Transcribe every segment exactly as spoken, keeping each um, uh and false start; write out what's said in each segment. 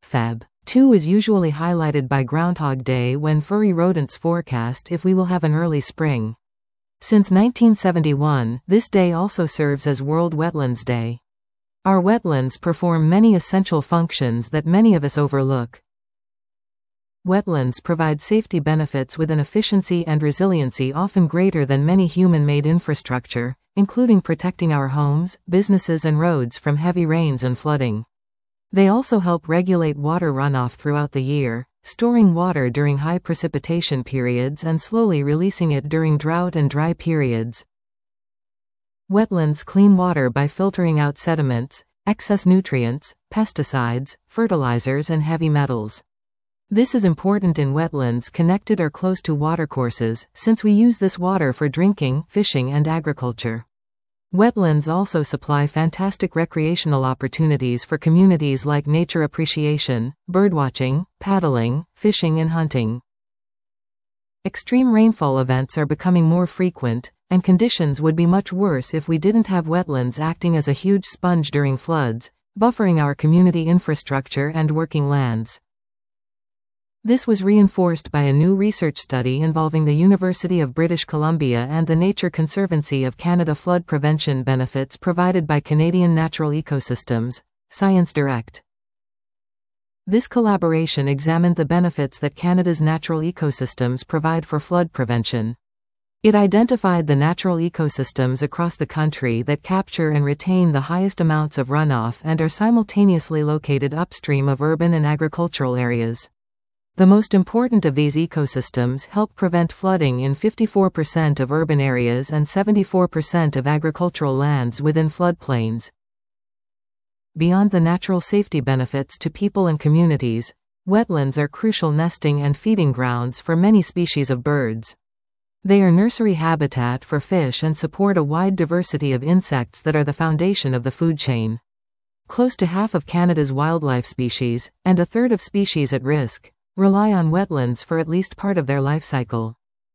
Feb two is usually highlighted by Groundhog Day when furry rodents forecast if we will have an early spring. Since nineteen seventy-one, this day also serves as World Wetlands Day. Our wetlands perform many essential functions that many of us overlook. Wetlands provide safety benefits with an efficiency and resiliency often greater than many human-made infrastructure, including protecting our homes, businesses and roads from heavy rains and flooding. They also help regulate water runoff throughout the year, storing water during high precipitation periods and slowly releasing it during drought and dry periods. Wetlands clean water by filtering out sediments, excess nutrients, pesticides, fertilizers and heavy metals. This is important in wetlands connected or close to watercourses, since we use this water for drinking, fishing and agriculture. Wetlands also supply fantastic recreational opportunities for communities like nature appreciation, birdwatching, paddling, fishing and hunting. Extreme rainfall events are becoming more frequent, and conditions would be much worse if we didn't have wetlands acting as a huge sponge during floods, buffering our community infrastructure and working lands. This was reinforced by a new research study involving the University of British Columbia and the Nature Conservancy of Canada. Flood prevention benefits provided by Canadian Natural Ecosystems, Science Direct. This collaboration examined the benefits that Canada's natural ecosystems provide for flood prevention. It identified the natural ecosystems across the country that capture and retain the highest amounts of runoff and are simultaneously located upstream of urban and agricultural areas. The most important of these ecosystems help prevent flooding in fifty-four percent of urban areas and seventy-four percent of agricultural lands within floodplains. Beyond the natural safety benefits to people and communities, wetlands are crucial nesting and feeding grounds for many species of birds. They are nursery habitat for fish and support a wide diversity of insects that are the foundation of the food chain. Close to half of Canada's wildlife species, and a third of species at risk, rely on wetlands for at least part of their life cycle.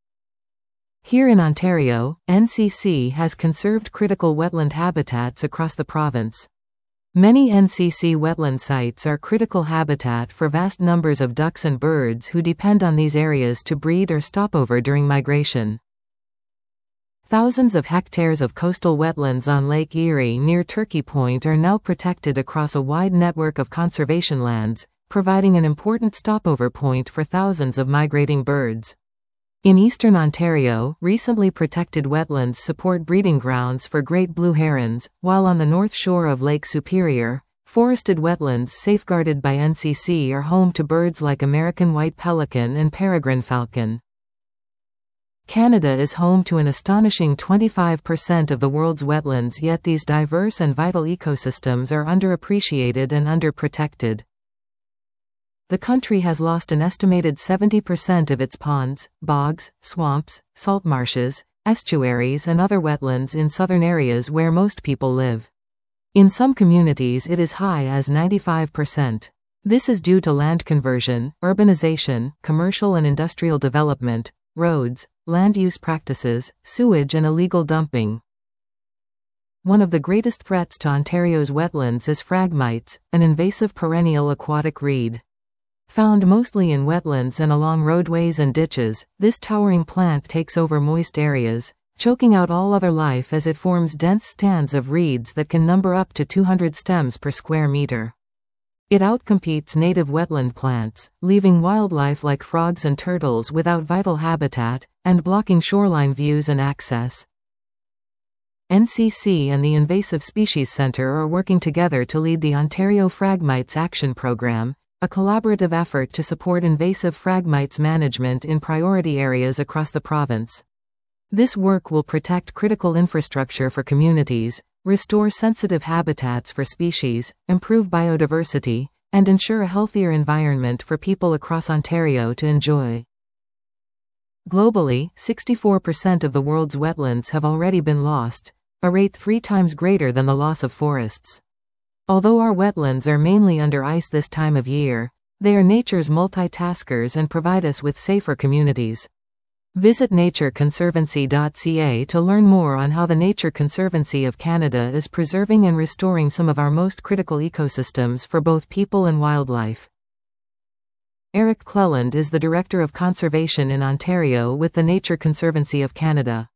Here in Ontario, N C C has conserved critical wetland habitats across the province. Many N C C wetland sites are critical habitat for vast numbers of ducks and birds who depend on these areas to breed or stopover during migration. Thousands of hectares of coastal wetlands on Lake Erie near Turkey Point are now protected across a wide network of conservation lands, providing an important stopover point for thousands of migrating birds. In eastern Ontario, recently protected wetlands support breeding grounds for great blue herons, while on the north shore of Lake Superior, forested wetlands safeguarded by N C C are home to birds like American white pelican and peregrine falcon. Canada is home to an astonishing twenty-five percent of the world's wetlands, yet these diverse and vital ecosystems are underappreciated and underprotected. The country has lost an estimated seventy percent of its ponds, bogs, swamps, salt marshes, estuaries and other wetlands in southern areas where most people live. In some communities it is high as ninety-five percent. This is due to land conversion, urbanization, commercial and industrial development, roads, land use practices, sewage and illegal dumping. One of the greatest threats to Ontario's wetlands is phragmites, an invasive perennial aquatic reed. Found mostly in wetlands and along roadways and ditches, this towering plant takes over moist areas, choking out all other life as it forms dense stands of reeds that can number up to two hundred stems per square meter. It outcompetes native wetland plants, leaving wildlife like frogs and turtles without vital habitat, and blocking shoreline views and access. N C C and the Invasive Species Centre are working together to lead the Ontario Phragmites Action Program, a collaborative effort to support invasive phragmites management in priority areas across the province. This work will protect critical infrastructure for communities, restore sensitive habitats for species, improve biodiversity, and ensure a healthier environment for people across Ontario to enjoy. Globally, sixty-four percent of the world's wetlands have already been lost, a rate three times greater than the loss of forests. Although our wetlands are mainly under ice this time of year, they are nature's multitaskers and provide us with safer communities. Visit nature conservancy dot c a to learn more on how the Nature Conservancy of Canada is preserving and restoring some of our most critical ecosystems for both people and wildlife. Eric Cleland is the Director of Conservation in Ontario with the Nature Conservancy of Canada.